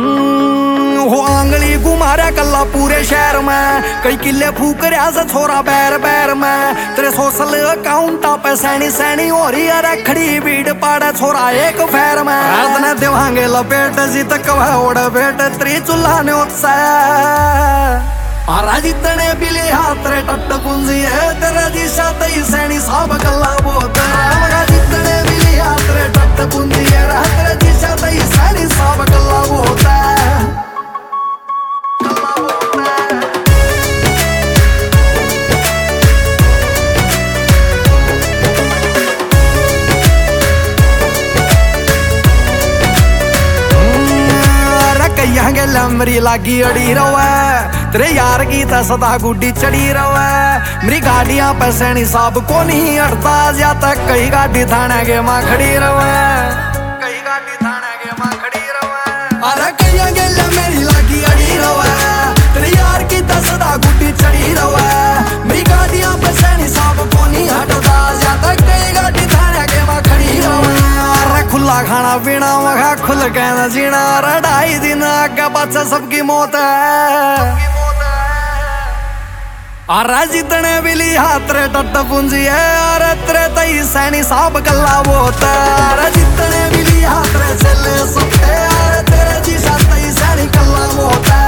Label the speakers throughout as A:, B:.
A: हो आंगली घुमारा कल्ला पूरे शहर में, कई किले फूक रहा से छोरा बैर बैर में। तेरे सोशल अकाउंट पे सैनी सैनी हो रही है खड़ी भीड़ पाड़ा छोरा एक फेर में। रात ने देवांगे लपेट जी तक ओढ़ बेट त्री चूल्हा ने उत्साह आरा जितने बिले हाथ रे टट पुंजी है तेरा दिशा तई सैनी सब गल्ला बोत है। जितने बिले हाथ रे टट पुंजी है तेरा दिशा तई सैनी सब गल्ला बोत है। मेरी लागी अड़ी रवे तेरे यार की तो सदा गुड्डी चढ़ी रवे। मेरी गाड़ियां पे सैनी साहब को नहीं अड़ता जा तक कई गाड़ी थाने के मां खड़ी रवे, कई गाड़ी थाने के मां खड़ी रवे। अरे कई गेला मेरी लागी अड़ी रवे तेरे यार की तो सदा गुड्डी चढ़ी रवे। मेरी गाड़ियां पे सैनी साहब को नहीं हटता जा तक कई गाड़ी थाने के मां खड़ी रवे। खुला खाना पीना मखा खुल कहना जीना ढाई दिन आगे बच्चा सबकी मौत है। अरे जितने बिली हाथ रे टट पूंजी है अरे तेरे तई सैनी साहब गल्ला बोत है। अरे जितने बिली हाथ रे चले सबके अरे तेरे जी तई सैनी गल्ला बोत है।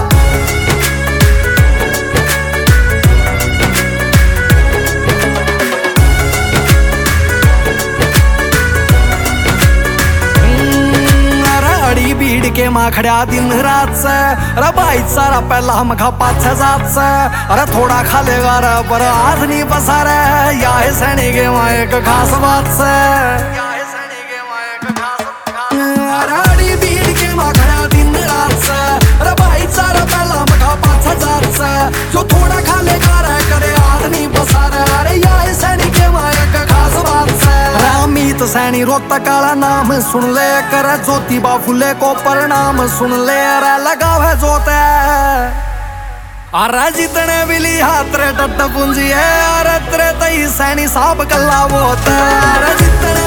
A: भीड़ के मां खड़ा दिन रात से अरे भाई सारा पहला हम खा पाँच जात से। अरे थोड़ा खा लेगा रे पर हाथ नहीं बसा रे या है सैनी के मां एक खास बात से। अरे भीड़ के मां खड़ा दिन रात से अरे भाई सारा पहला हम खा पाँच जात से। जो थोड़ा खा लेगा रे करे हाथ नहीं बसा रे अरे या है सैनी के मां एक खास बात से। अमित सैनी रोता काला नाम सुन ले कर ज्योतिबा फुले को प्रणाम सुन ले अरे लगाव है जोते। अरे जितने बिली हाथ रे टट पूंजी है अरे तेरे तई सैनी साहब गल्ला बोत है। अरे जितने